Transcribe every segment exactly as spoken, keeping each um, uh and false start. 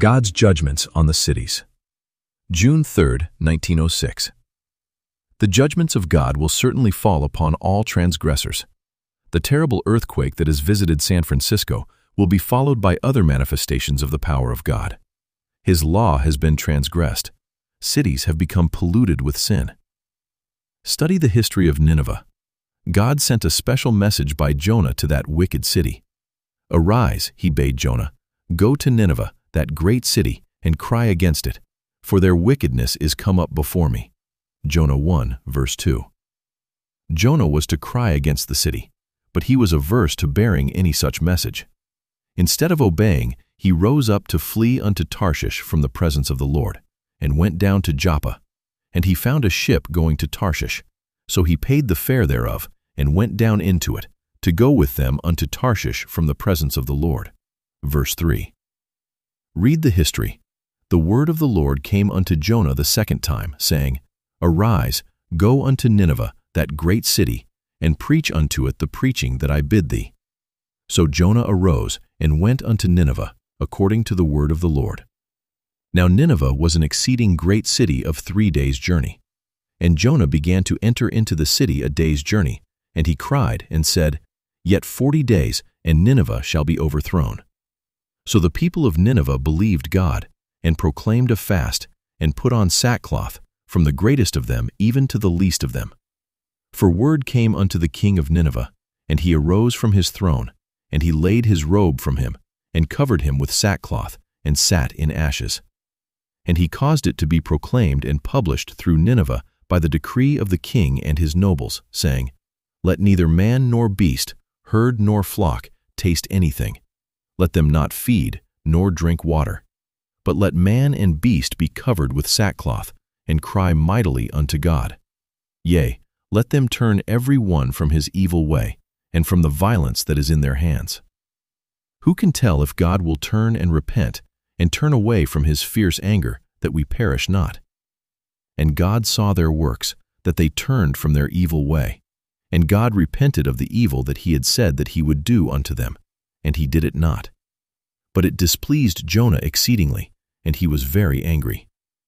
God's Judgments on the Cities. June third, nineteen oh six. The judgments of God will certainly fall upon all transgressors. The terrible earthquake that has visited San Francisco will be followed by other manifestations of the power of God. His law has been transgressed. Cities have become polluted with sin. Study the history of Nineveh. God sent a special message by Jonah to that wicked city. Arise, he bade Jonah, go to Nineveh, that great city, and cry against it, for their wickedness is come up before me. Jonah one, verse two. Jonah was to cry against the city, but he was averse to bearing any such message. Instead of obeying, he rose up to flee unto Tarshish from the presence of the Lord, and went down to Joppa. And he found a ship going to Tarshish. So he paid the fare thereof, and went down into it, to go with them unto Tarshish from the presence of the Lord. Verse three. Read the history. The word of the Lord came unto Jonah the second time, saying, Arise, go unto Nineveh, that great city, and preach unto it the preaching that I bid thee. So Jonah arose, and went unto Nineveh, according to the word of the Lord. Now Nineveh was an exceeding great city of three days' journey. And Jonah began to enter into the city a day's journey, and he cried and said, Yet forty days, and Nineveh shall be overthrown. So the people of Nineveh believed God, and proclaimed a fast, and put on sackcloth, from the greatest of them even to the least of them. For word came unto the king of Nineveh, and he arose from his throne, and he laid his robe from him, and covered him with sackcloth, and sat in ashes. And he caused it to be proclaimed and published through Nineveh by the decree of the king and his nobles, saying, Let neither man nor beast, herd nor flock, taste anything. Let them not feed, nor drink water. But let man and beast be covered with sackcloth, and cry mightily unto God. Yea, let them turn every one from his evil way, and from the violence that is in their hands. Who can tell if God will turn and repent, and turn away from his fierce anger, that we perish not? And God saw their works, that they turned from their evil way. And God repented of the evil that he had said that he would do unto them, and he did it not. But it displeased Jonah exceedingly, and he was very angry.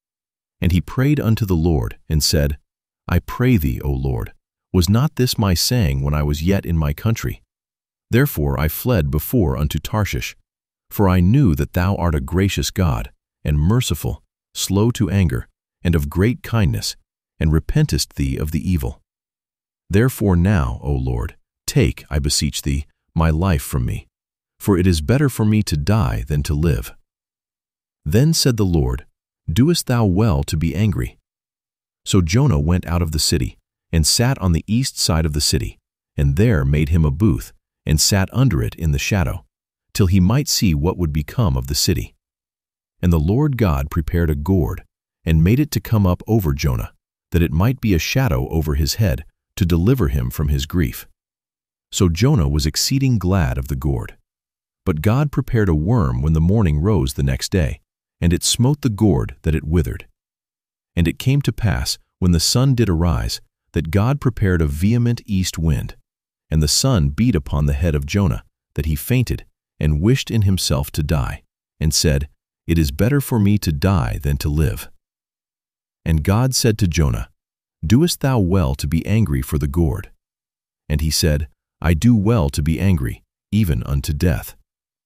And he prayed unto the Lord, and said, I pray thee, O Lord, was not this my saying when I was yet in my country? Therefore I fled before unto Tarshish, for I knew that thou art a gracious God, and merciful, slow to anger, and of great kindness, and repentest thee of the evil. Therefore now, O Lord, take, I beseech thee, my life from me, for it is better for me to die than to live. Then said the Lord, Doest thou well to be angry? So Jonah went out of the city, and sat on the east side of the city, and there made him a booth, and sat under it in the shadow, till he might see what would become of the city. And the Lord God prepared a gourd, and made it to come up over Jonah, that it might be a shadow over his head, to deliver him from his grief. So Jonah was exceeding glad of the gourd. But God prepared a worm when the morning rose the next day, and it smote the gourd that it withered. And it came to pass, when the sun did arise, that God prepared a vehement east wind, and the sun beat upon the head of Jonah, that he fainted, and wished in himself to die, and said, It is better for me to die than to live. And God said to Jonah, Doest thou well to be angry for the gourd? And he said, I do well to be angry, even unto death.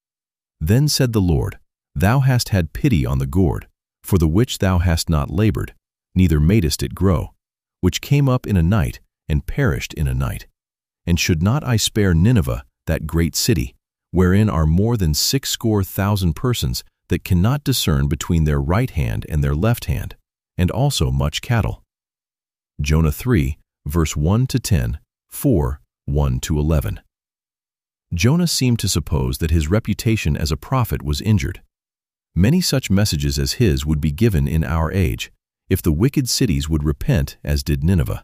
Then said the Lord, Thou hast had pity on the gourd, for the which thou hast not labored, neither madest it grow, which came up in a night, and perished in a night. And should not I spare Nineveh, that great city, wherein are more than sixscore thousand persons that cannot discern between their right hand and their left hand, and also much cattle? Jonah three, verse one to ten, four, one to eleven. Jonah seemed to suppose that his reputation as a prophet was injured. Many such messages as his would be given in our age, if the wicked cities would repent as did Nineveh.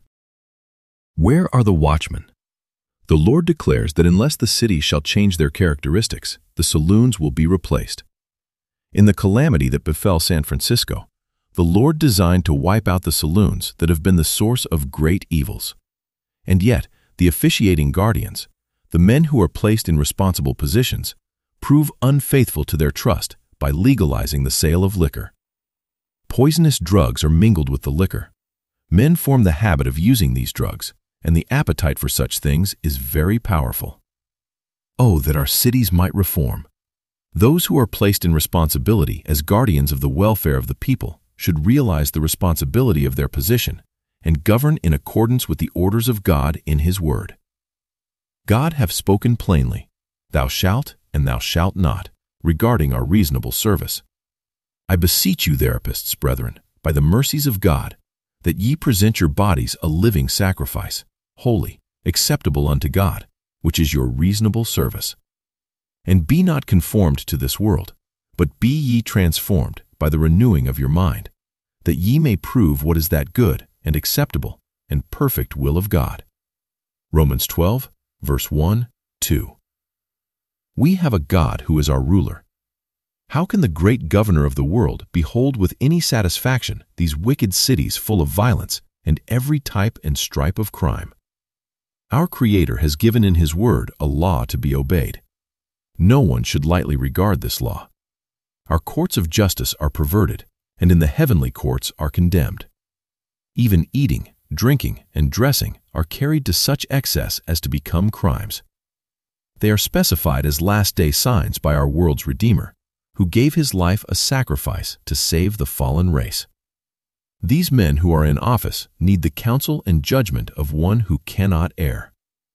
Where are the watchmen? The Lord declares that unless the cities shall change their characteristics, the saloons will be replaced. In the calamity that befell San Francisco, the Lord designed to wipe out the saloons that have been the source of great evils. And yet, the officiating guardians, the men who are placed in responsible positions, prove unfaithful to their trust by legalizing the sale of liquor. Poisonous drugs are mingled with the liquor. Men form the habit of using these drugs, and the appetite for such things is very powerful. Oh, that our cities might reform. Those who are placed in responsibility as guardians of the welfare of the people should realize the responsibility of their position and govern in accordance with the orders of God in His Word. God hath spoken plainly, thou shalt and thou shalt not, regarding our reasonable service. I beseech you, therapists, brethren, by the mercies of God, that ye present your bodies a living sacrifice, holy, acceptable unto God, which is your reasonable service. And be not conformed to this world, but be ye transformed by the renewing of your mind, that ye may prove what is that good and acceptable and perfect will of God. Romans twelve, verse one, two. We have a God who is our ruler. How can the great governor of the world behold with any satisfaction these wicked cities full of violence and every type and stripe of crime? Our Creator has given in His Word a law to be obeyed. No one should lightly regard this law. Our courts of justice are perverted, and in the heavenly courts are condemned. Even eating, drinking, and dressing are carried to such excess as to become crimes. They are specified as last-day signs by our world's Redeemer, who gave His life a sacrifice to save the fallen race. These men who are in office need the counsel and judgment of one who cannot err.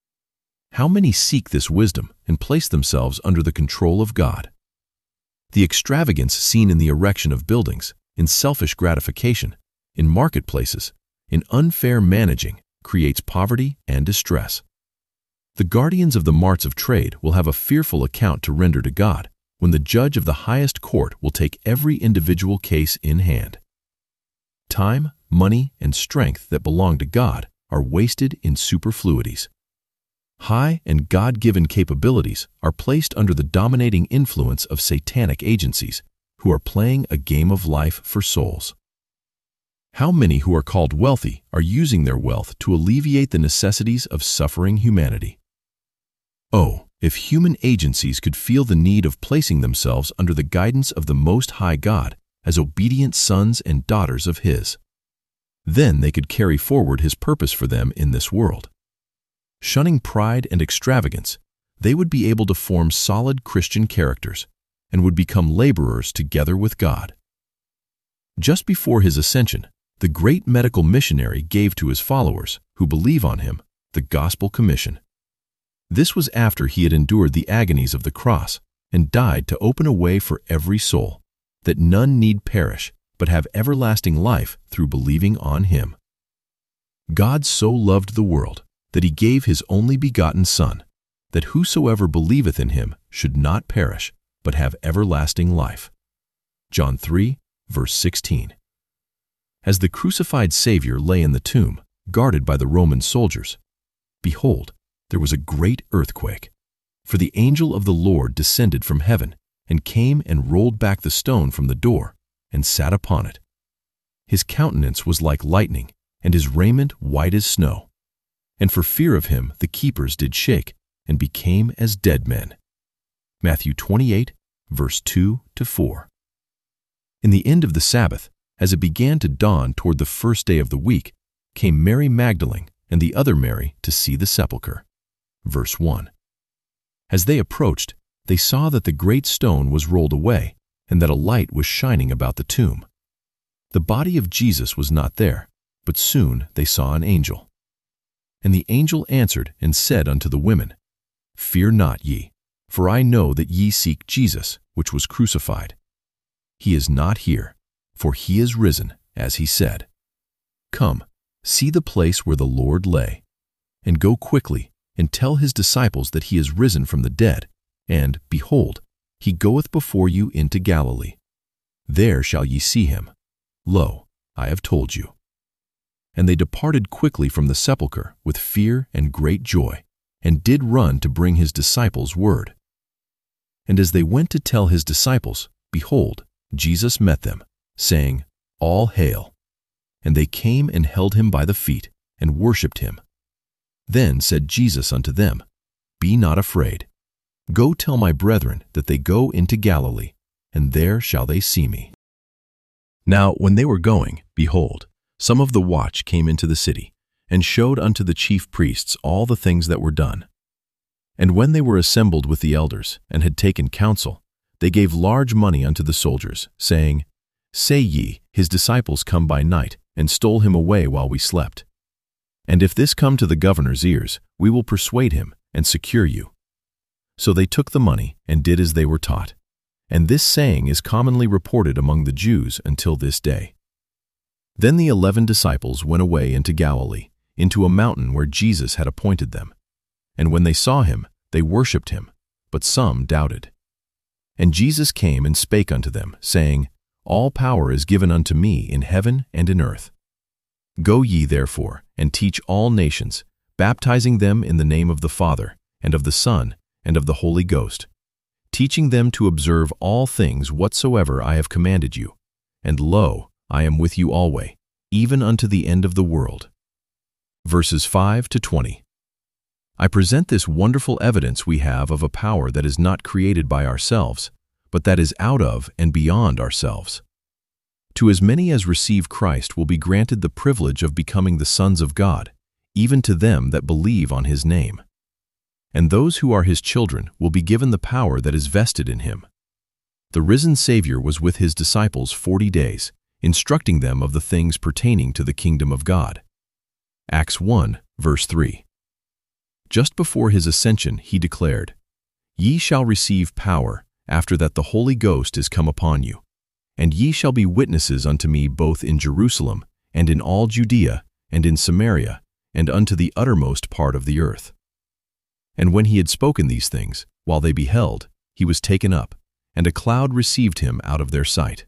How many seek this wisdom and place themselves under the control of God? The extravagance seen in the erection of buildings, in selfish gratification, in marketplaces, in unfair managing, creates poverty and distress. The guardians of the marts of trade will have a fearful account to render to God when the judge of the highest court will take every individual case in hand. Time, money, and strength that belong to God are wasted in superfluities. High and God-given capabilities are placed under the dominating influence of satanic agencies who are playing a game of life for souls. How many who are called wealthy are using their wealth to alleviate the necessities of suffering humanity? Oh, if human agencies could feel the need of placing themselves under the guidance of the Most High God as obedient sons and daughters of His. Then they could carry forward His purpose for them in this world. Shunning pride and extravagance, they would be able to form solid Christian characters and would become laborers together with God. Just before His ascension, the great medical missionary gave to His followers, who believe on Him, the Gospel Commission. This was after He had endured the agonies of the cross and died to open a way for every soul, that none need perish, but have everlasting life through believing on Him. God so loved the world that He gave His only begotten Son, that whosoever believeth in Him should not perish, but have everlasting life. John three, verse sixteen. As the crucified Savior lay in the tomb, guarded by the Roman soldiers, behold, there was a great earthquake, for the angel of the Lord descended from heaven and came and rolled back the stone from the door and sat upon it. His countenance was like lightning, and his raiment white as snow. And for fear of him the keepers did shake, and became as dead men. Matthew twenty-eight, verse two to four. In the end of the Sabbath, as it began to dawn toward the first day of the week, came Mary Magdalene and the other Mary to see the sepulchre. Verse one. As they approached, they saw that the great stone was rolled away, and that a light was shining about the tomb. The body of Jesus was not there, but soon they saw an angel. And the angel answered and said unto the women, Fear not ye, for I know that ye seek Jesus, which was crucified. He is not here, for He is risen, as He said. Come, see the place where the Lord lay, and go quickly, and tell His disciples that He is risen from the dead, and, behold, He goeth before you into Galilee. There shall ye see Him. Lo, I have told you. And they departed quickly from the sepulchre with fear and great joy, and did run to bring His disciples word. And as they went to tell His disciples, behold, Jesus met them, saying, All hail. And they came and held Him by the feet, and worshipped Him. Then said Jesus unto them, Be not afraid. Go tell my brethren that they go into Galilee, and there shall they see me." Now when they were going, behold, some of the watch came into the city, and showed unto the chief priests all the things that were done. And when they were assembled with the elders, and had taken counsel, they gave large money unto the soldiers, saying, "Say ye, his disciples come by night, and stole him away while we slept. And if this come to the governor's ears, we will persuade him, and secure you." So they took the money, and did as they were taught. And this saying is commonly reported among the Jews until this day. Then the eleven disciples went away into Galilee, into a mountain where Jesus had appointed them. And when they saw him, they worshipped him, but some doubted. And Jesus came and spake unto them, saying, "All power is given unto me in heaven and in earth. Go ye therefore, and teach all nations, baptizing them in the name of the Father, and of the Son, and of the Holy Ghost, teaching them to observe all things whatsoever I have commanded you. And lo, I am with you alway, even unto the end of the world." Verses five to twenty. I present this wonderful evidence we have of a power that is not created by ourselves, but that is out of and beyond ourselves. To as many as receive Christ will be granted the privilege of becoming the sons of God, even to them that believe on his name. And those who are his children will be given the power that is vested in him. The risen Savior was with his disciples forty days, instructing them of the things pertaining to the kingdom of God. Acts one, verse three. Just before his ascension he declared, "Ye shall receive power, after that the Holy Ghost is come upon you. And ye shall be witnesses unto me both in Jerusalem, and in all Judea, and in Samaria, and unto the uttermost part of the earth." And when he had spoken these things, while they beheld, he was taken up, and a cloud received him out of their sight.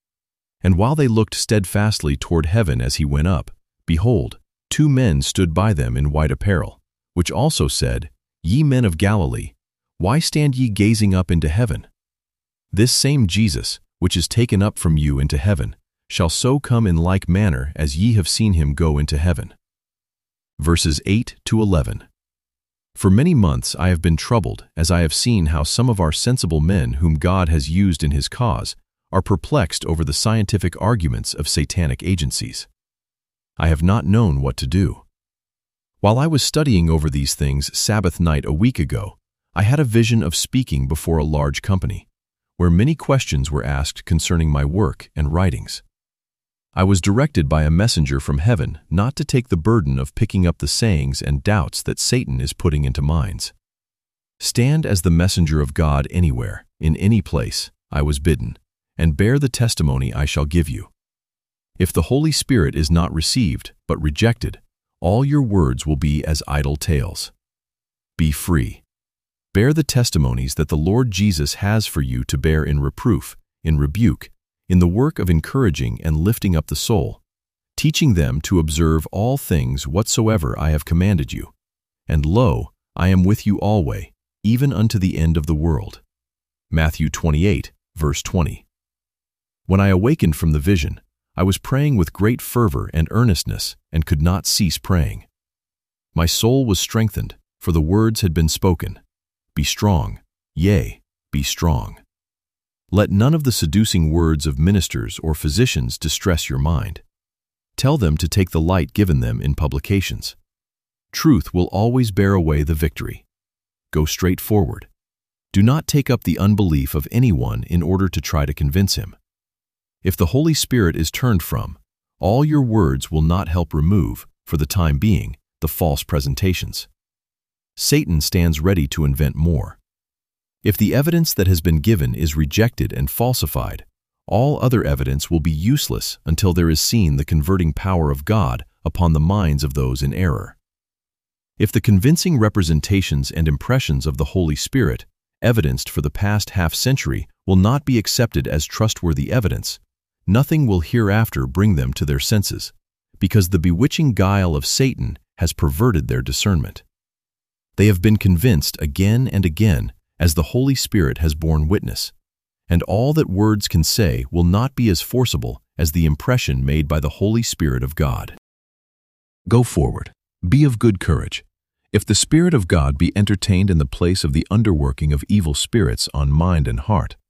And while they looked steadfastly toward heaven as he went up, behold, two men stood by them in white apparel, which also said, "Ye men of Galilee, why stand ye gazing up into heaven? This same Jesus, which is taken up from you into heaven, shall so come in like manner as ye have seen him go into heaven." Verses eight to eleven. For many months I have been troubled, as I have seen how some of our sensible men whom God has used in his cause are perplexed over the scientific arguments of satanic agencies. I have not known what to do. While I was studying over these things Sabbath night a week ago, I had a vision of speaking before a large company, where many questions were asked concerning my work and writings. I was directed by a messenger from heaven not to take the burden of picking up the sayings and doubts that Satan is putting into minds. Stand as the messenger of God anywhere, in any place, I was bidden, and bear the testimony I shall give you. If the Holy Spirit is not received, but rejected, all your words will be as idle tales. Be free. Bear the testimonies that the Lord Jesus has for you to bear in reproof, in rebuke, in the work of encouraging and lifting up the soul, teaching them to observe all things whatsoever I have commanded you. And lo, I am with you alway, even unto the end of the world. Matthew twenty-eight, verse twenty. When I awakened from the vision, I was praying with great fervor and earnestness, and could not cease praying. My soul was strengthened, for the words had been spoken. Be strong, yea, be strong. Let none of the seducing words of ministers or physicians distress your mind. Tell them to take the light given them in publications. Truth will always bear away the victory. Go straight forward. Do not take up the unbelief of anyone in order to try to convince him. If the Holy Spirit is turned from, all your words will not help remove, for the time being, the false presentations. Satan stands ready to invent more. If the evidence that has been given is rejected and falsified, all other evidence will be useless until there is seen the converting power of God upon the minds of those in error. If the convincing representations and impressions of the Holy Spirit, evidenced for the past half-century, will not be accepted as trustworthy evidence, nothing will hereafter bring them to their senses, because the bewitching guile of Satan has perverted their discernment. They have been convinced again and again, as the Holy Spirit has borne witness, and all that words can say will not be as forcible as the impression made by the Holy Spirit of God. Go forward. Be of good courage. If the Spirit of God be entertained in the place of the underworking of evil spirits on mind and heart,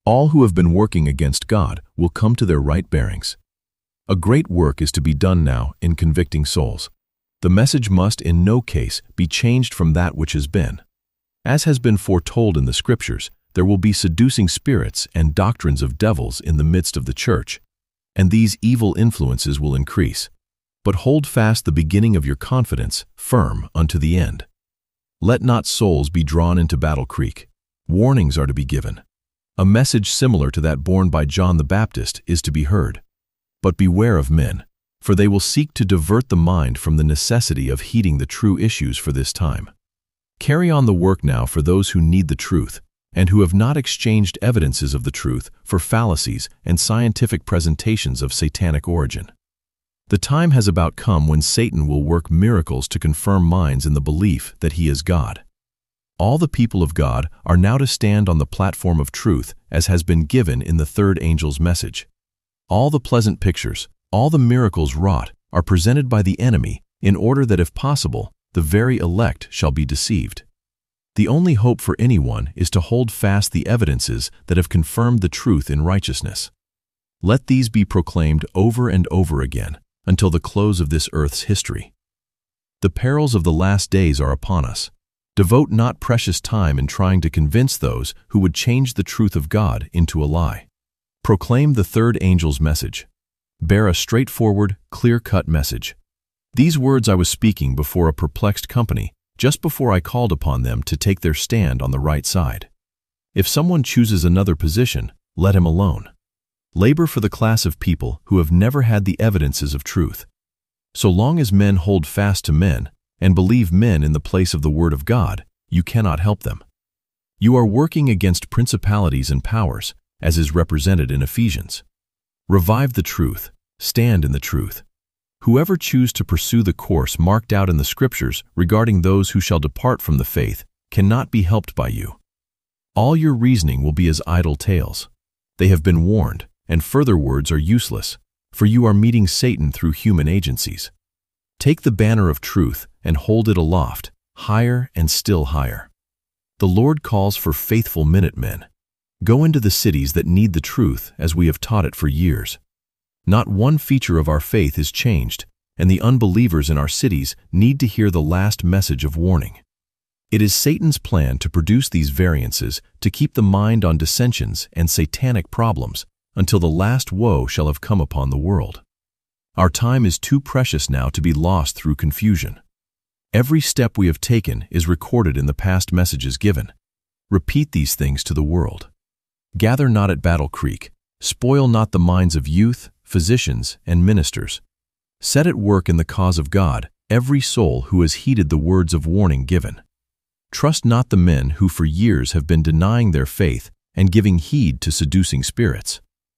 All who have been working against God will come to their right bearings. A great work is to be done now in convicting souls. The message must in no case be changed from that which has been. As has been foretold in the Scriptures, there will be seducing spirits and doctrines of devils in the midst of the church, and these evil influences will increase. But hold fast the beginning of your confidence firm unto the end. Let not souls be drawn into Battle Creek. Warnings are to be given. A message similar to that borne by John the Baptist is to be heard. But beware of men, for they will seek to divert the mind from the necessity of heeding the true issues for this time. Carry on the work now for those who need the truth, and who have not exchanged evidences of the truth for fallacies and scientific presentations of satanic origin. The time has about come when Satan will work miracles to confirm minds in the belief that he is God. All the people of God are now to stand on the platform of truth as has been given in the third angel's message. All the pleasant pictures, all the miracles wrought, are presented by the enemy in order that if possible, the very elect shall be deceived. The only hope for anyone is to hold fast the evidences that have confirmed the truth in righteousness. Let these be proclaimed over and over again until the close of this earth's history. The perils of the last days are upon us. Devote not precious time in trying to convince those who would change the truth of God into a lie. Proclaim the third angel's message. Bear a straightforward, clear-cut message. These words I was speaking before a perplexed company, just before I called upon them to take their stand on the right side. If someone chooses another position, let him alone. Labor for the class of people who have never had the evidences of truth. So long as men hold fast to men and believe men in the place of the Word of God, you cannot help them. You are working against principalities and powers, as is represented in Ephesians. Revive the truth, stand in the truth. Whoever choose to pursue the course marked out in the Scriptures regarding those who shall depart from the faith cannot be helped by you. All your reasoning will be as idle tales. They have been warned, and further words are useless, for you are meeting Satan through human agencies. Take the banner of truth and hold it aloft, higher and still higher. The Lord calls for faithful Minutemen. Go into the cities that need the truth as we have taught it for years. Not one feature of our faith is changed, and the unbelievers in our cities need to hear the last message of warning. It is Satan's plan to produce these variances to keep the mind on dissensions and satanic problems until the last woe shall have come upon the world. Our time is too precious now to be lost through confusion. Every step we have taken is recorded in the past messages given. Repeat these things to the world. Gather not at Battle Creek. Spoil not the minds of youth, physicians, and ministers. Set at work in the cause of God every soul who has heeded the words of warning given. Trust not the men who for years have been denying their faith and giving heed to seducing spirits.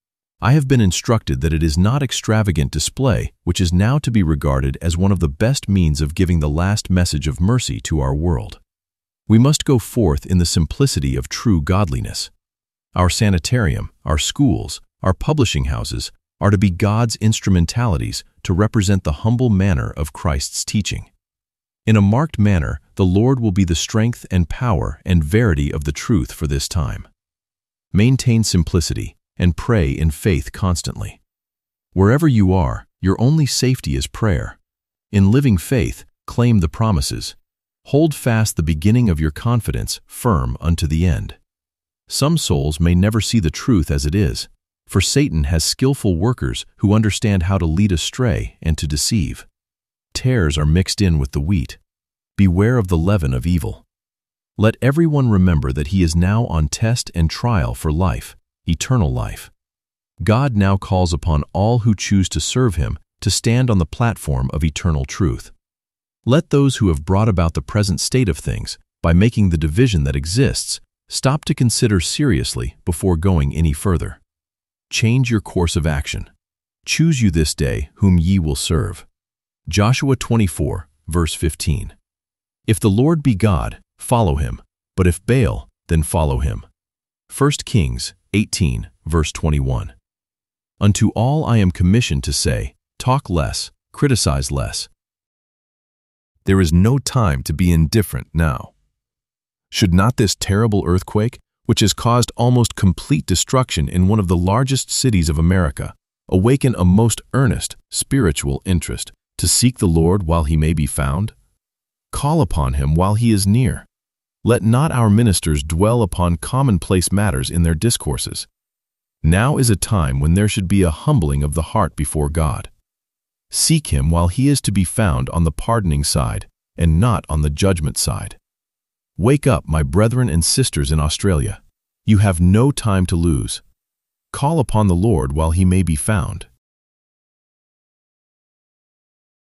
I have been instructed that it is not extravagant display which is now to be regarded as one of the best means of giving the last message of mercy to our world. We must go forth in the simplicity of true godliness. Our sanitarium, our schools, our publishing houses are to be God's instrumentalities to represent the humble manner of Christ's teaching. In a marked manner, the Lord will be the strength and power and verity of the truth for this time. Maintain simplicity and pray in faith constantly. Wherever you are, your only safety is prayer. In living faith, claim the promises. Hold fast the beginning of your confidence firm unto the end. Some souls may never see the truth as it is, for Satan has skillful workers who understand how to lead astray and to deceive. Tares are mixed in with the wheat. Beware of the leaven of evil. Let everyone remember that he is now on test and trial for life, eternal life. God now calls upon all who choose to serve him to stand on the platform of eternal truth. Let those who have brought about the present state of things by making the division that exists stop to consider seriously before going any further. Change your course of action. Choose you this day whom ye will serve. Joshua twenty-four, verse fifteen. If the Lord be God, follow him, but if Baal, then follow him. First Kings eighteen, verse twenty-one. Unto all I am commissioned to say, talk less, criticize less. There is no time to be indifferent now. Should not this terrible earthquake, which has caused almost complete destruction in one of the largest cities of America, awaken a most earnest spiritual interest to seek the Lord while he may be found? Call upon him while he is near. Let not our ministers dwell upon commonplace matters in their discourses. Now is a time when there should be a humbling of the heart before God. Seek him while he is to be found on the pardoning side and not on the judgment side. Wake up, my brethren and sisters in Australia. You have no time to lose. Call upon the Lord while he may be found.